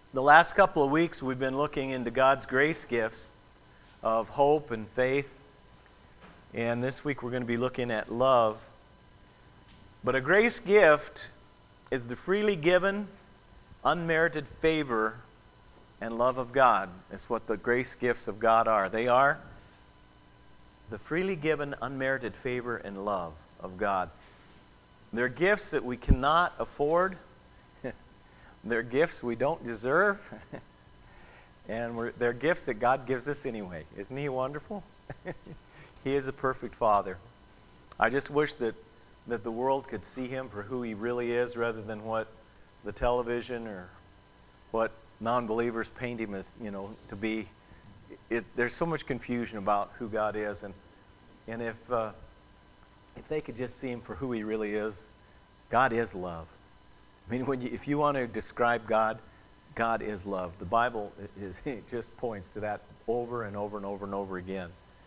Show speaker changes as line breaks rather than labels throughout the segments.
The last couple of weeks we've been looking into God's grace gifts of hope and faith. And this week we're going to be looking at love. But a grace gift is the freely given, unmerited favor and love of God. That's what the grace gifts of God are. They are the freely given, unmerited favor and love of God. They're gifts that we cannot afford. They're gifts we don't deserve. And they're gifts that God gives us anyway. Isn't He wonderful? He is a perfect Father. I just wish that the world could see Him for who He really is rather than what the television or what non-believers paint Him as, to be. There's so much confusion about who God is. And if they could just see Him for who He really is, God is love. I mean, if you want to describe God, God is love. The Bible it just points to that over and over and over and over again.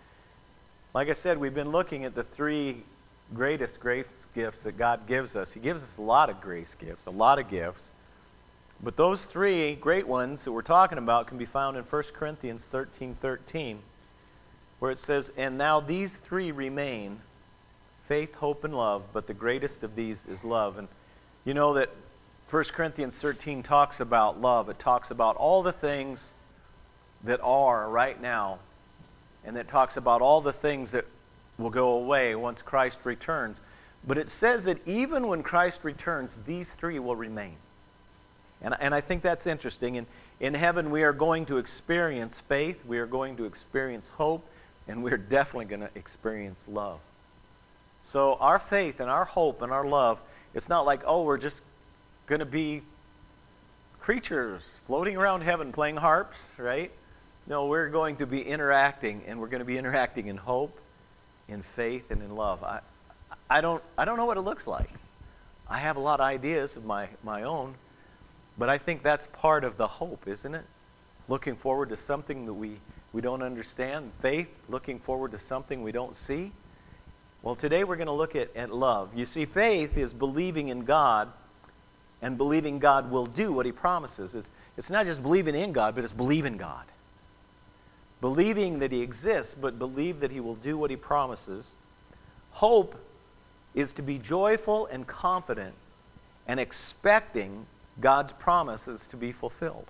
Like I said, we've been looking at the three greatest grace gifts that God gives us. He gives us a lot of grace gifts, a lot of gifts. But those three great ones that we're talking about can be found in 1 Corinthians 13:13, where it says, "And now these three remain, faith, hope, and love, but the greatest of these is love." And you know that 1 Corinthians 13 talks about love. It talks about all the things that are right now, and it talks about all the things that will go away once Christ returns. But it says that even when Christ returns, these three will remain. And I think that's interesting. In heaven, we are going to experience faith, we are going to experience hope, and we're definitely going to experience love. So our faith and our hope and our love, it's not like, we're just going to be creatures floating around heaven playing harps, right? No, we're going to be interacting, and we're going to be interacting in hope, in faith, and in love. I don't know what it looks like. I have a lot of ideas of my own, but I think that's part of the hope, isn't it? Looking forward to something that we don't understand. Faith, looking forward to something we don't see. Well, today we're going to look at love. You see, faith is believing in God and believing God will do what He promises. It's not just believing in God, but it's believing God. Believing that He exists, but believe that He will do what He promises. Hope is to be joyful and confident and expecting God's promises to be fulfilled.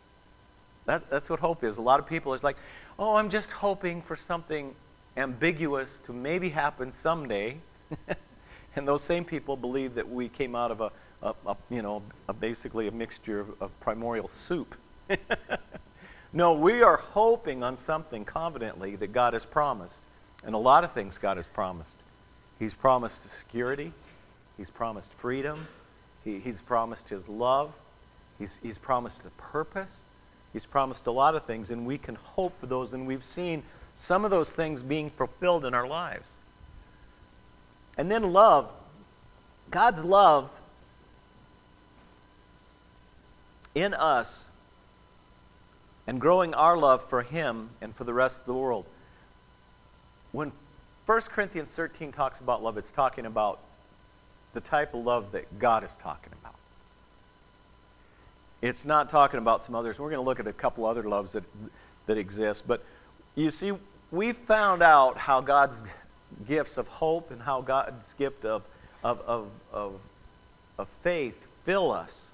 That's what hope is. A lot of people is like, I'm just hoping for something ambiguous to maybe happen someday. And those same people believe that we came out of basically a mixture of primordial soup. No, we are hoping on something confidently that God has promised. And a lot of things God has promised. He's promised security. He's promised freedom. He's promised His love. He's promised a purpose. He's promised a lot of things, and we can hope for those, and we've seen some of those things being fulfilled in our lives. And then love. God's love in us and growing our love for Him and for the rest of the world. When 1 Corinthians 13 talks about love, it's talking about the type of love that God is talking about. It's not talking about some others. We're going to look at a couple other loves that exist. But you see, we've found out how God's gifts of hope and how God's gift of faith fill us.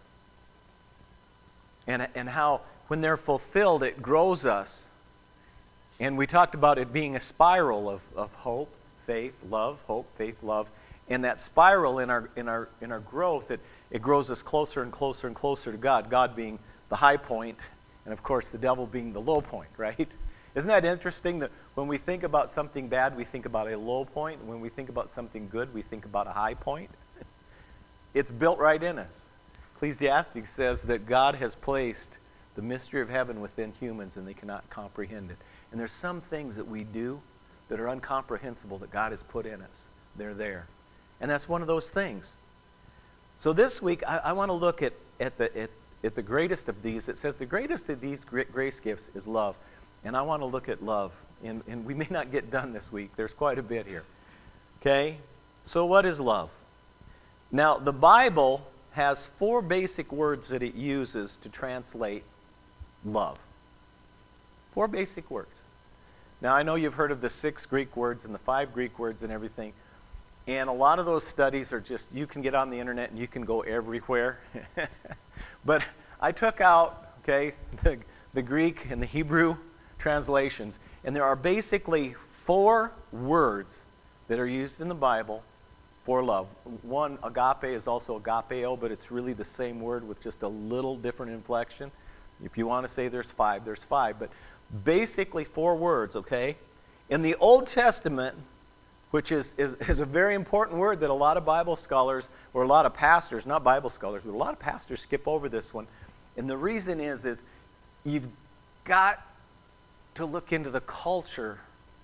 And how when they're fulfilled, it grows us. And we talked about it being a spiral of hope, faith, love, hope, faith, love. And that spiral in our growth, it grows us closer and closer and closer to God. God being the high point, and of course the devil being the low point, right? Isn't that interesting that when we think about something bad, we think about a low point, and when we think about something good, we think about a high point? It's built right in us. Ecclesiastes says that God has placed the mystery of heaven within humans, and they cannot comprehend it. And there's some things that we do that are incomprehensible that God has put in us. They're there. And that's one of those things. So this week, I want to look at the greatest of these. It says the greatest of these grace gifts is love. And I want to look at love. And we may not get done this week. There's quite a bit here. Okay? So what is love? Now, the Bible has 4 basic words that it uses to translate love. 4 basic words. Now, I know you've heard of the 6 Greek words and the 5 Greek words and everything. And a lot of those studies are just, you can get on the internet and you can go everywhere. But I took out, okay, the Greek and the Hebrew translations. And there are basically 4 words that are used in the Bible for love. One, agape, is also agapeo, but it's really the same word with just a little different inflection. If you want to say there's 5, there's 5. But basically 4 words, okay? In the Old Testament, which is a very important word that a lot of Bible scholars, or a lot of pastors, not Bible scholars, but a lot of pastors skip over this one. And the reason is you've got to look into the culture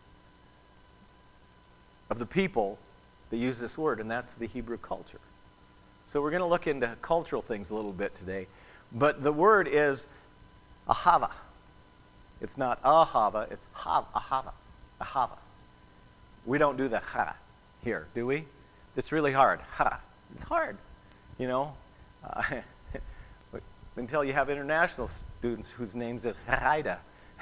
of the people that use this word, and that's the Hebrew culture. So we're going to look into cultural things a little bit today. But the word is ahava. It's not ahava, it's ahava. Ahava. We don't do the ha here, do we? It's really hard. Ha. It's hard, you know. Until you have international students whose names is Haida.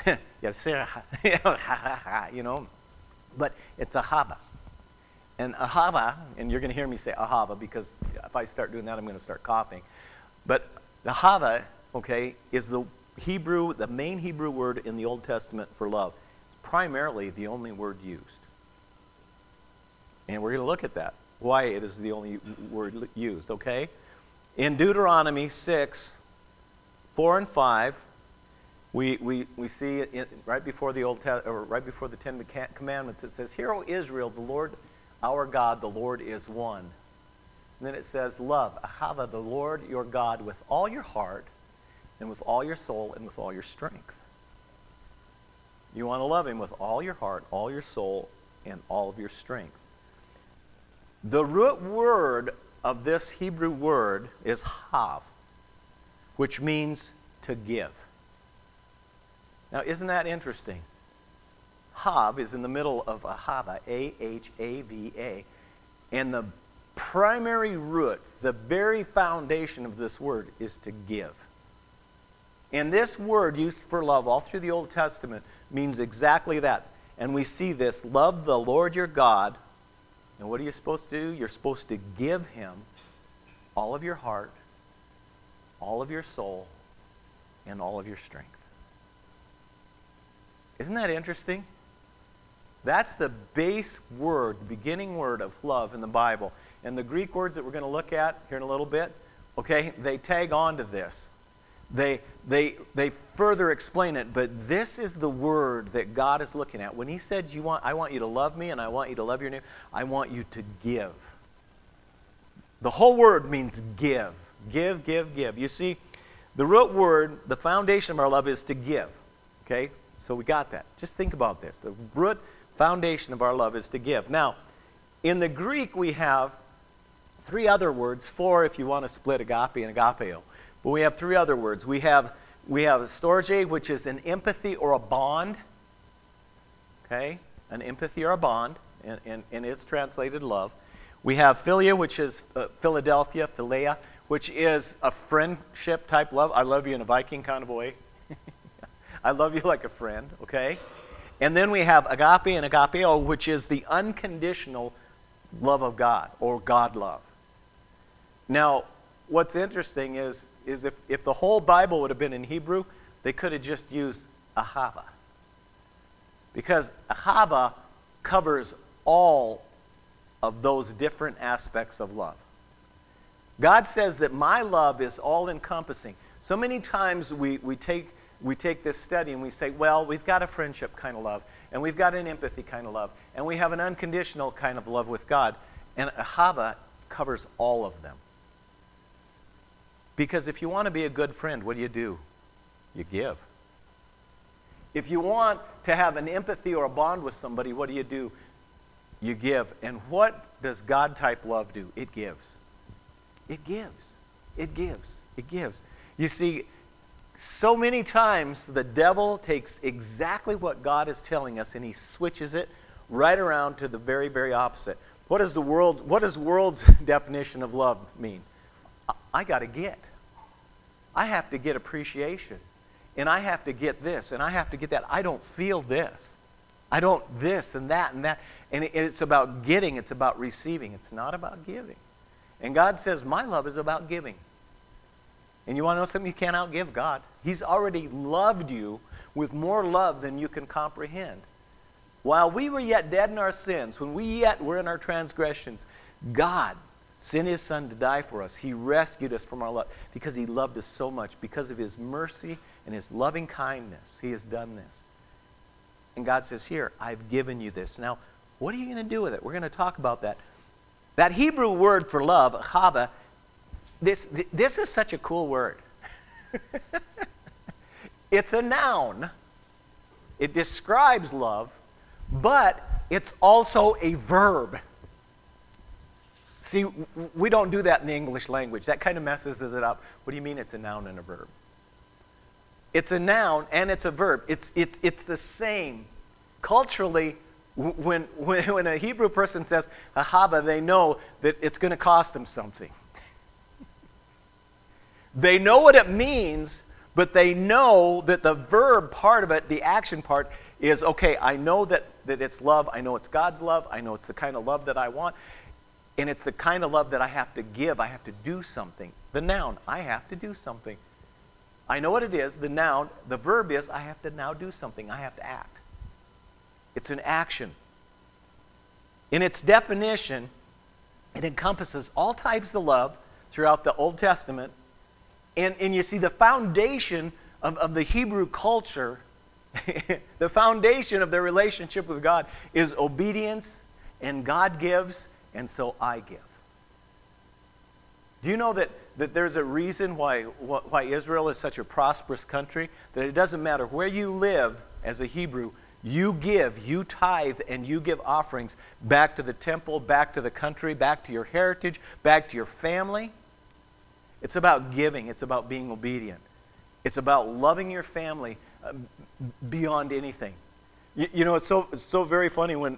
You know. But it's ahava. And ahava, and you're going to hear me say ahava because if I start doing that, I'm going to start coughing. But ahava, okay, is the main Hebrew word in the Old Testament for love. It's primarily the only word used. And we're going to look at that, why it is the only word used, okay? In Deuteronomy 6, 4 and 5, we see it right before right before the 10 Commandments, it says, "Hear, O Israel, the Lord our God, the Lord is one." And then it says, "Love, ahava, the Lord your God with all your heart and with all your soul and with all your strength." You want to love him with all your heart, all your soul, and all of your strength. The root word of this Hebrew word is hav, which means to give. Now, isn't that interesting? Hav is in the middle of ahava, A-H-A-V-A, and the primary root, the very foundation of this word is to give. And this word used for love all through the Old Testament means exactly that. And we see this, love the Lord your God. And what are you supposed to do? You're supposed to give him all of your heart, all of your soul, and all of your strength. Isn't that interesting? That's the base word, the beginning word of love in the Bible. And the Greek words that we're going to look at here in a little bit, okay, they tag on to this. They further explain it, but this is the word that God is looking at. When he said, I want you to love me and I want you to love your neighbor, I want you to give. The whole word means give. Give, give, give. You see, the root word, the foundation of our love is to give. Okay? So we got that. Just think about this. The root foundation of our love is to give. Now, in the Greek we have 3 other words, 4 if you want to split agape and agapeo. But we have 3 other words. We have storge, which is an empathy or a bond. Okay? An empathy or a bond, and it's translated love. We have philia, which is Philadelphia, philia, which is a friendship type love. I love you in a Viking kind of way. I love you like a friend, okay? And then we have agape and agapeo, which is the unconditional love of God, or God love. Now, what's interesting is if the whole Bible would have been in Hebrew, they could have just used ahava. Because ahava covers all of those different aspects of love. God says that my love is all-encompassing. So many times we take this study and we say, well, we've got a friendship kind of love, and we've got an empathy kind of love, and we have an unconditional kind of love with God. And ahava covers all of them. Because if you want to be a good friend, what do? You give. If you want to have an empathy or a bond with somebody, what do? You give. And what does God-type love do? It gives. It gives. It gives. It gives. You see, so many times the devil takes exactly what God is telling us and he switches it right around to the very, very opposite. What does the world's definition of love mean? I got to get. I have to get appreciation. And I have to get this, and I have to get that. I don't feel this. I don't this and that and that. And it's about getting. It's about receiving. It's not about giving. And God says, my love is about giving. And you want to know something? You can't outgive God. He's already loved you with more love than you can comprehend. While we were yet dead in our sins, when we yet were in our transgressions, God sent His Son to die for us. He rescued us from our love because He loved us so much. Because of His mercy and His loving kindness, He has done this. And God says, here, I've given you this. Now, what are you going to do with it? We're going to talk about that. That Hebrew word for love, chava, this is such a cool word. It's a noun. It describes love, but it's also a verb. See, we don't do that in the English language. That kind of messes it up. What do you mean it's a noun and a verb? It's a noun and it's a verb. It's the same. Culturally, when a Hebrew person says ahava, they know that it's going to cost them something. They know what it means, but they know that the verb part of it, the action part, is, okay, I know that it's love. I know it's God's love. I know it's the kind of love that I want. And it's the kind of love that I have to give. I have to do something. The noun, I have to do something. I know what it is. The noun, the verb is, I have to now do something. I have to act. It's an action. In its definition, it encompasses all types of love throughout the Old Testament. And you see, the foundation of the Hebrew culture, the foundation of their relationship with God is obedience, and God gives, and so I give. Do you know that there's a reason why Israel is such a prosperous country? That it doesn't matter where you live as a Hebrew, you give, you tithe, and you give offerings back to the temple, back to the country, back to your heritage, back to your family. It's about giving. It's about being obedient. It's about loving your family beyond anything. You know, it's so very funny when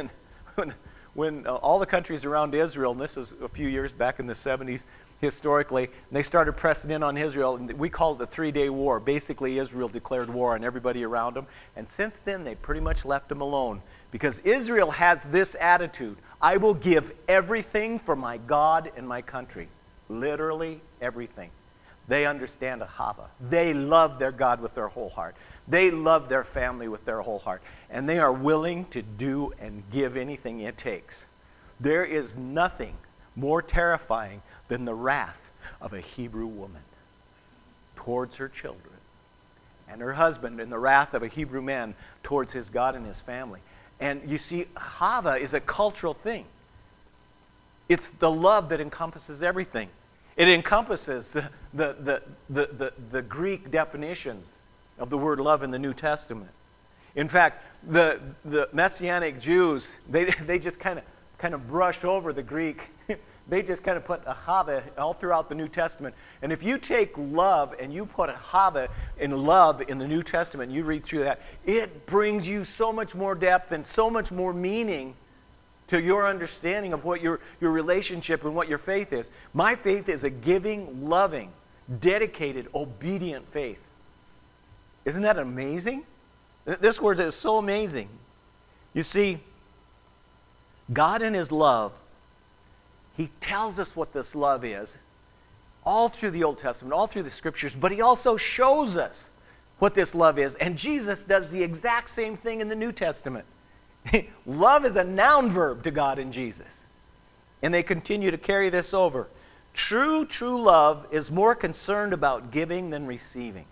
all the countries around Israel, and this is a few years back in the 70s, historically, they started pressing in on Israel, and we call it the 3-day war. Basically, Israel declared war on everybody around them, and since then, they pretty much left them alone, because Israel has this attitude: I will give everything for my God and my country. Literally everything. They understand ahava. They love their God with their whole heart. They love their family with their whole heart. And they are willing to do and give anything it takes. There is nothing more terrifying than the wrath of a Hebrew woman towards her children, and her husband, and the wrath of a Hebrew man towards his God and his family. And you see, ahava is a cultural thing. It's the love that encompasses everything. It encompasses the Greek definitions of the word love in the New Testament. In fact, the Messianic Jews, they just kind of brush over the Greek. They just kind of put ahava all throughout the New Testament. And if you take love and you put ahava in love in the New Testament, and you read through that, it brings you so much more depth and so much more meaning to your understanding of what your relationship and what your faith is. My faith is a giving, loving, dedicated, obedient faith. Isn't that amazing? This word is so amazing. You see, God in His love, He tells us what this love is all through the Old Testament, all through the Scriptures, but He also shows us what this love is. And Jesus does the exact same thing in the New Testament. Love is a noun verb to God and Jesus. And they continue to carry this over. True love is more concerned about giving than receiving.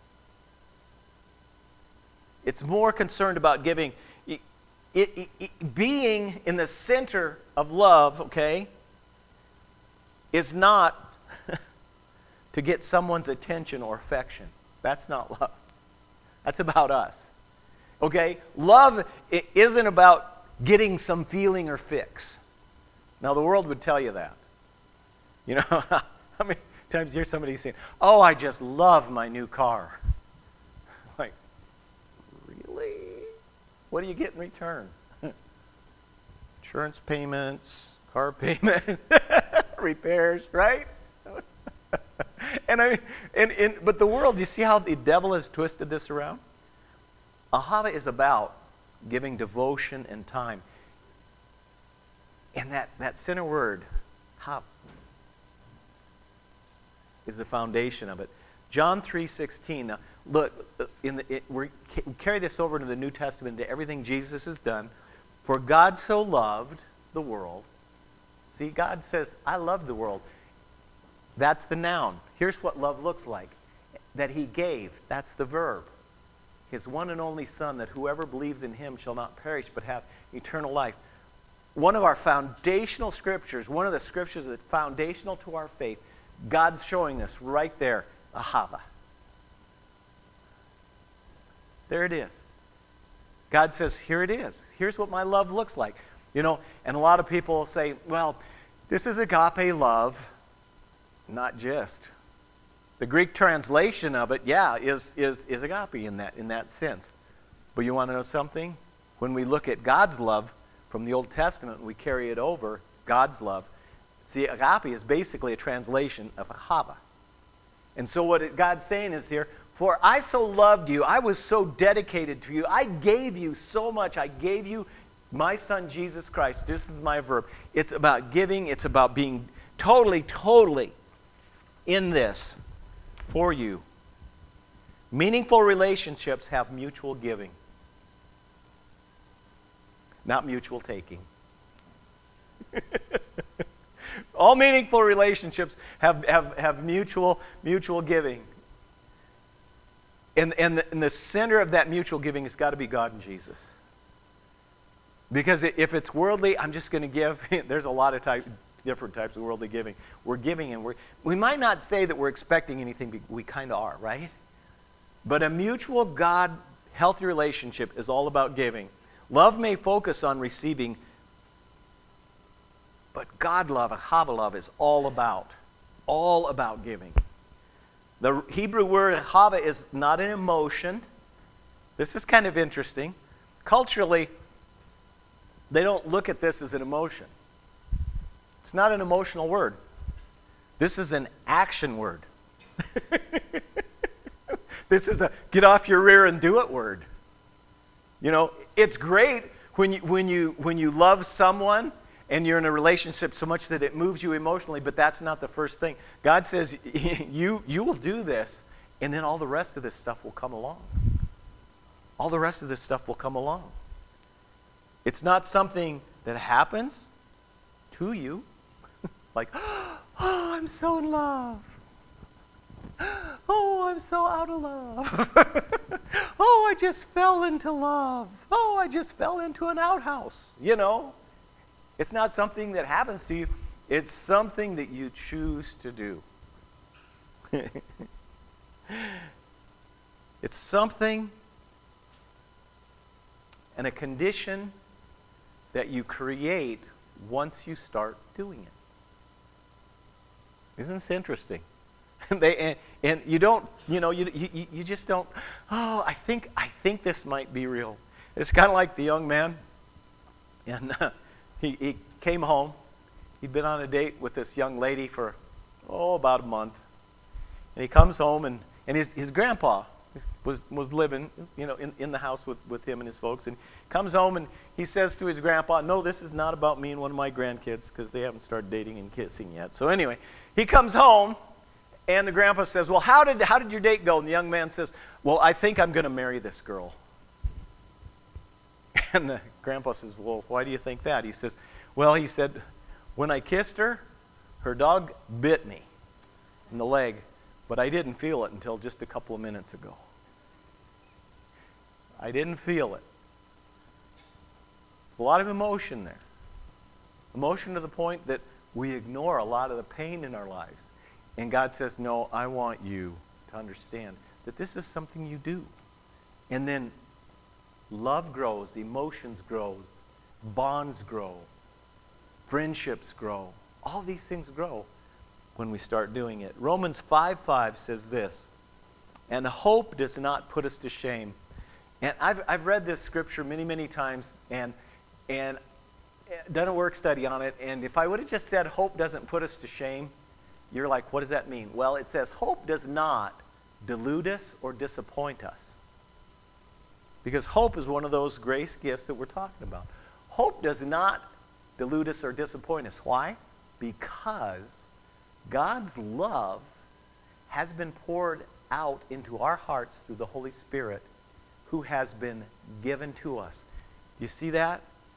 It's more concerned about giving. Being in the center of love, okay, is not to get someone's attention or affection. That's not love. That's about us. Okay? Love isn't about getting some feeling or fix. Now, the world would tell you that. You know, how many times you hear somebody saying, "Oh, I just love my new car." Like, really? What do you get in return? Insurance payments, car payment, repairs, right? But the world, you see how the devil has twisted this around? Ahava is about giving devotion and time. And that center word, hab, is the foundation of it. John 3:16. Now, look, we carry this over into the New Testament, to everything Jesus has done. For God so loved the world. See, God says, I love the world. That's the noun. Here's what love looks like. That he gave. That's the verb. His one and only Son, that whoever believes in him shall not perish but have eternal life. One of our foundational scriptures, one of the scriptures that's foundational to our faith, God's showing us right there, ahava. There it is. God says, here it is. Here's what my love looks like. And a lot of people say, well, this is agape love. Not just. The Greek translation of it, is agape in that sense. But you want to know something? When we look at God's love from the Old Testament, we carry it over, God's love. See, agape is basically a translation of ahava. And so what God's saying is here, for I so loved you, I was so dedicated to you, I gave you so much, I gave you my Son Jesus Christ. This is my verb. It's about giving, it's about being totally in this for you. Meaningful relationships have mutual giving, not mutual taking. All meaningful relationships have mutual giving. And the center of that mutual giving has got to be God and Jesus. Because if it's worldly, I'm just going to give. There's a lot of different types of worldly giving. We're giving, and we might not say that we're expecting anything, but we kind of are, right? But a mutual God, healthy relationship is all about giving. Love may focus on receiving, but God love, ahava love, is all about giving. The Hebrew word ahava is not an emotion. This is kind of interesting. Culturally, they don't look at this as an emotion. It's not an emotional word. This is an action word. This is a get off your rear and do it word. It's great when you love someone and you're in a relationship so much that it moves you emotionally, but that's not the first thing. God says you will do this, and then all the rest of this stuff will come along. All the rest of this stuff will come along. It's not something that happens to you. Like, oh, I'm so in love. Oh, I'm so out of love. Oh, I just fell into love. Oh, I just fell into an outhouse. It's not something that happens to you. It's something that you choose to do. It's something and a condition that you create once you start doing it. Isn't this interesting? And you don't, you just don't. Oh, I think this might be real. It's kind of like the young man, and he came home. He'd been on a date with this young lady for about a month, and he comes home, and his grandpa was living, in the house with him and his folks, and comes home and he says to his grandpa, "No, this is not about me and one of my grandkids," because they haven't started dating and kissing yet. So anyway, he comes home, and the grandpa says, "Well, how did your date go?" And the young man says, "Well, I think I'm going to marry this girl." And the grandpa says, "Well, why do you think that?" He says, "Well," he said, "when I kissed her, her dog bit me in the leg, but I didn't feel it until just a couple of minutes ago. I didn't feel it." A lot of emotion there. Emotion to the point that we ignore a lot of the pain in our lives. And God says, "No, I want you to understand that this is something you do." And then love grows, emotions grow, bonds grow, friendships grow. All these things grow when we start doing it. Romans 5:5 says this, "And hope does not put us to shame." And I've read this scripture many, many times and done a work study on it. And if I would have just said hope doesn't put us to shame, You're like, what does that mean? Well, it says hope does not delude us or disappoint us. Because hope is one of those grace gifts that we're talking about. Hope does not delude us or disappoint us. Why? Because God's love has been poured out into our hearts through the Holy Spirit who has been given to us. You see that?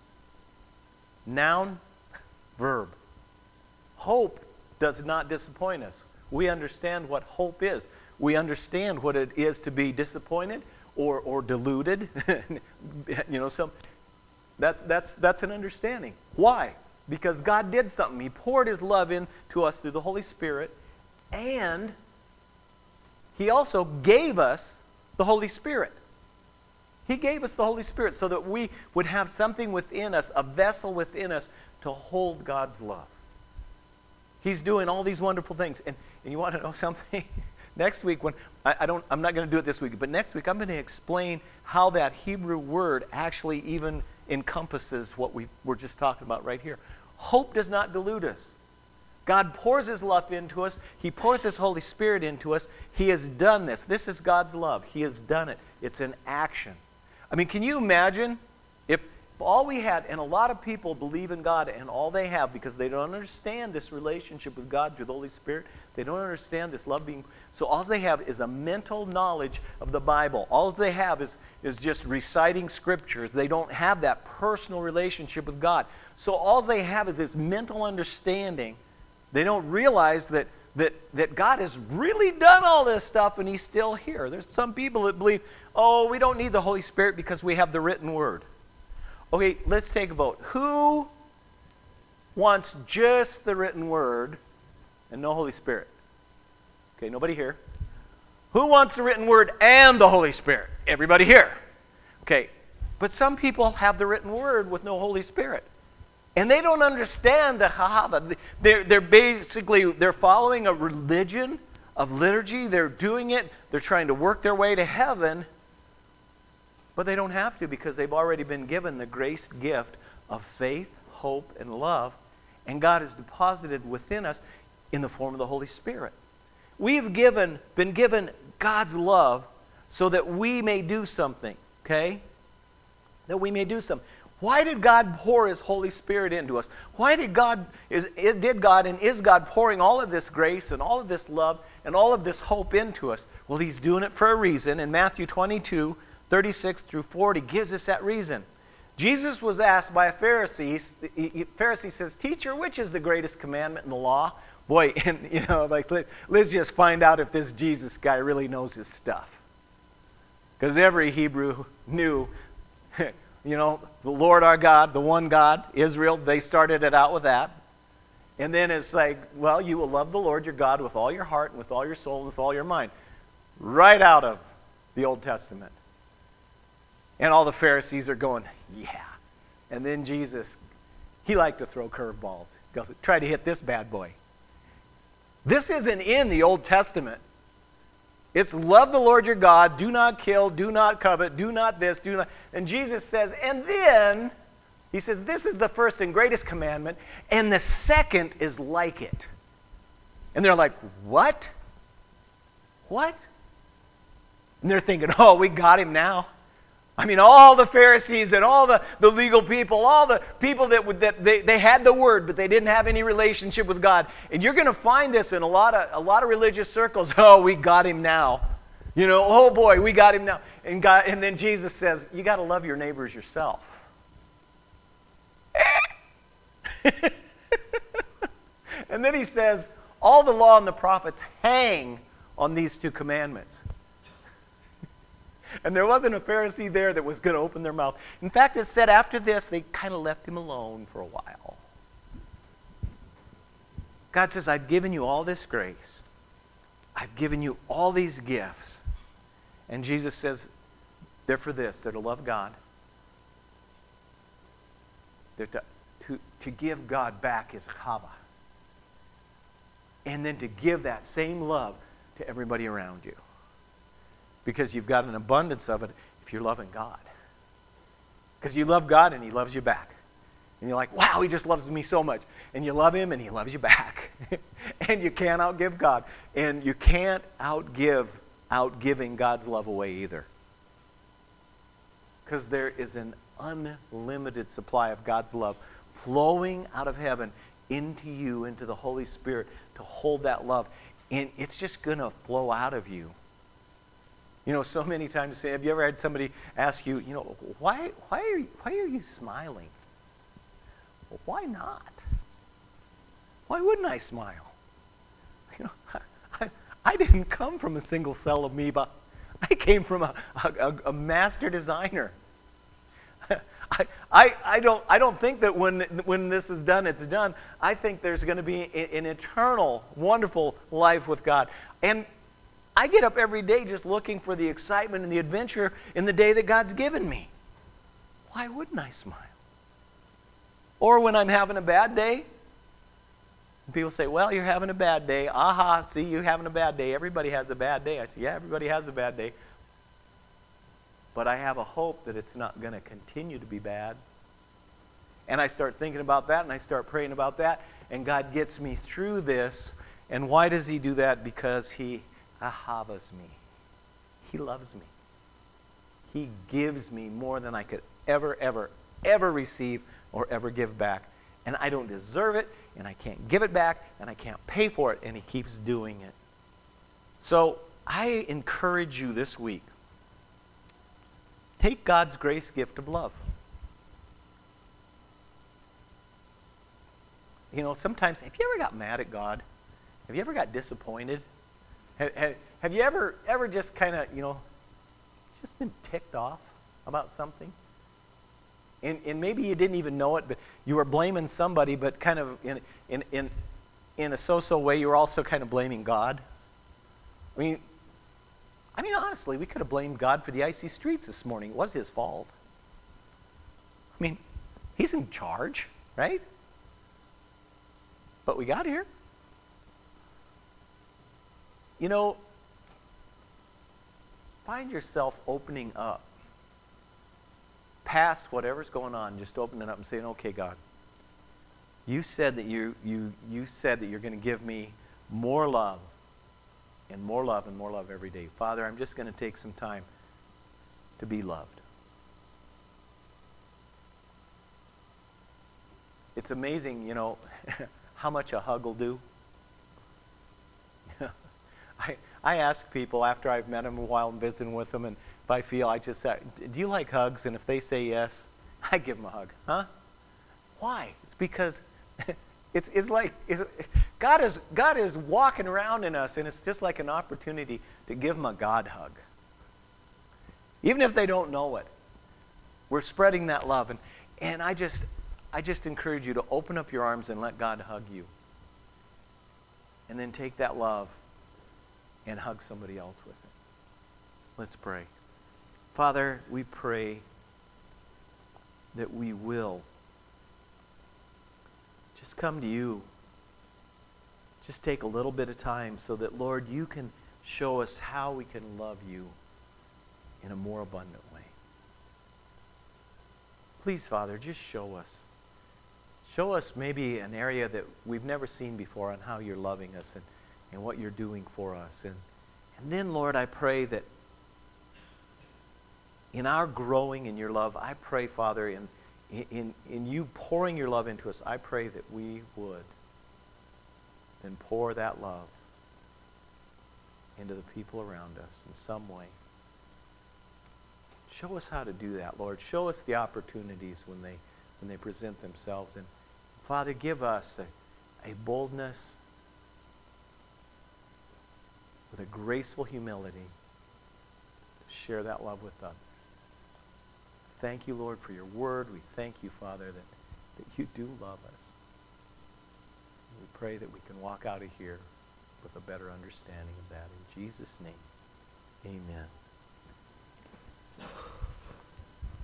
Noun, verb. Hope does not disappoint us. We understand what hope is. We understand what it is to be disappointed or deluded. That's an understanding. Why? Because God did something. He poured His love into us through the Holy Spirit, and He also gave us the Holy Spirit. He gave us the Holy Spirit so that we would have something within us, a vessel within us, to hold God's love. He's doing all these wonderful things. And you want to know something? Next week, I'm not going to do it this week, but next week I'm going to explain how that Hebrew word actually even encompasses what we're just talking about right here. Hope does not delude us. God pours His love into us. He pours His Holy Spirit into us. He has done this. This is God's love. He has done it. It's an action. I mean, can you imagine if all we had, and a lot of people believe in God, and all they have, because they don't understand this relationship with God through the Holy Spirit, they don't understand this love being, so all they have is a mental knowledge of the Bible. All they have is just reciting scriptures. They don't have that personal relationship with God. So all they have is this mental understanding. They don't realize that God has really done all this stuff and He's still here. There's some people that believe, oh, we don't need the Holy Spirit because we have the written word. Okay, let's take a vote. Who wants just the written word and no Holy Spirit? Okay, nobody here. Who wants the written word and the Holy Spirit? Everybody here. Okay, but some people have the written word with no Holy Spirit. And they don't understand the Hahava. They're following a religion of liturgy. They're doing it. They're trying to work their way to heaven. But they don't have to, because they've already been given the grace gift of faith, hope, and love. And God has deposited within us in the form of the Holy Spirit. We've been given God's love so that we may do something, okay? That we may do something. Why did God pour His Holy Spirit into us? Why did God and is God pouring all of this grace and all of this love and all of this hope into us? Well, He's doing it for a reason. And Matthew 22, 36 through 40 gives us that reason. Jesus was asked by a Pharisee. Pharisee says, "Teacher, which is the greatest commandment in the law?" Boy, and let's just find out if this Jesus guy really knows his stuff. Because every Hebrew knew, the Lord our God, the one God, Israel, they started it out with that. And then it's like, well, you will love the Lord your God with all your heart and with all your soul and with all your mind. Right out of the Old Testament. And all the Pharisees are going, yeah. And then Jesus, He liked to throw curveballs. He goes, try to hit this bad boy. This isn't in the Old Testament. It's love the Lord your God, do not kill, do not covet, do not this, do not. And Jesus says, and then, He says, this is the first and greatest commandment, and the second is like it. And they're like, what? What? And they're thinking, oh, we got him now. I mean, all the Pharisees and all the legal people, all the people that they had the word, but they didn't have any relationship with God. And you're going to find this in a lot of religious circles. Oh, we got him now. Oh boy, we got him now. And then Jesus says, you got to love your neighbors yourself. And then He says, all the law and the prophets hang on these two commandments. And there wasn't a Pharisee there that was going to open their mouth. In fact, it said after this, they kind of left Him alone for a while. God says, I've given you all this grace. I've given you all these gifts. And Jesus says, they're for this. They're to love God. They're to give God back His chava. And then to give that same love to everybody around you. Because you've got an abundance of it if you're loving God. Because you love God and He loves you back. And you're like, wow, He just loves me so much. And you love Him and He loves you back. And you can't outgive God. And you can't outgiving God's love away either. Because there is an unlimited supply of God's love flowing out of heaven into you, into the Holy Spirit, to hold that love. And it's just going to flow out of you. You know, so many times, have you ever had somebody ask you, why are you smiling? Well, why not? Why wouldn't I smile? I didn't come from a single cell amoeba. I came from a master designer. I don't think that when this is done, it's done. I think there's going to be an eternal, wonderful life with God. And I get up every day just looking for the excitement and the adventure in the day that God's given me. Why wouldn't I smile? Or when I'm having a bad day, people say, well, you're having a bad day. Aha, see, you're having a bad day. Everybody has a bad day. I say, yeah, everybody has a bad day. But I have a hope that it's not going to continue to be bad. And I start thinking about that, and I start praying about that, and God gets me through this. And why does he do that? Because he ahavas me. He loves me. He gives me more than I could ever receive or ever give back. And I don't deserve it, and I can't give it back, and I can't pay for it, and he keeps doing it. So I encourage you this week, take God's grace gift of love. Sometimes, have you ever got mad at God? Have you ever got disappointed? Have you ever just kind of, just been ticked off about something? And maybe you didn't even know it, but you were blaming somebody, but kind of in a so-so way, you were also kind of blaming God. I mean, honestly, we could have blamed God for the icy streets this morning. It was his fault. I mean, he's in charge, right? But we got here. Find yourself opening up past whatever's going on, just opening up and saying, okay, God, you said that you said that you're going to give me more love and more love and more love every day. Father, I'm just going to take some time to be loved. It's amazing, how much a hug will do. I ask people after I've met them a while and visiting with them, and if I feel, I just say, do you like hugs? And if they say yes, I give them a hug. Huh? Why? It's because God is walking around in us, and it's just like an opportunity to give them a God hug. Even if they don't know it, we're spreading that love. And I just encourage you to open up your arms and let God hug you. And then take that love and hug somebody else with it. Let's pray. Father, we pray that we will just come to you. Just take a little bit of time so that, Lord, you can show us how we can love you in a more abundant way. Please, Father, just show us. Show us maybe an area that we've never seen before on how you're loving us and what you're doing for us. And then, Lord, I pray that in our growing in your love, I pray, Father, in you pouring your love into us, I pray that we would then pour that love into the people around us in some way. Show us how to do that, Lord. Show us the opportunities when they present themselves. And Father, give us a boldness with a graceful humility to share that love with others. Thank you, Lord, for your word. We thank you, Father, that you do love us. We pray that we can walk out of here with a better understanding of that. In Jesus' name, amen.